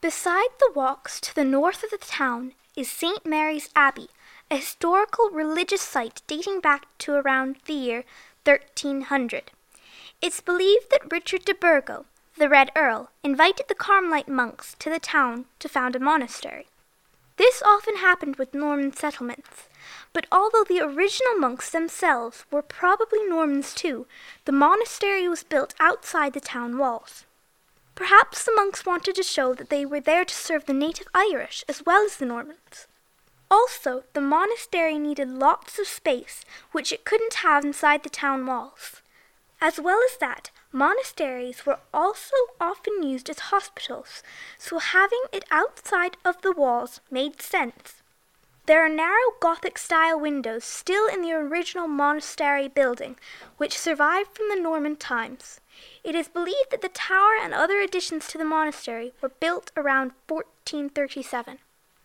Beside the walks to the north of the town is St. Mary's Abbey, a historical religious site dating back to around the year 1300. It's believed that Richard de Burgo, the Red Earl, invited the Carmelite monks to the town to found a monastery. This often happened with Norman settlements, but although the original monks themselves were probably Normans too, the monastery was built outside the town walls. Perhaps the monks wanted to show that they were there to serve the native Irish as well as the Normans. Also, the monastery needed lots of space, which it couldn't have inside the town walls. As well as that, monasteries were also often used as hospitals, so having it outside of the walls made sense. There are narrow Gothic-style windows still in the original monastery building, which survived from the Norman times. It is believed that the tower and other additions to the monastery were built around 1437.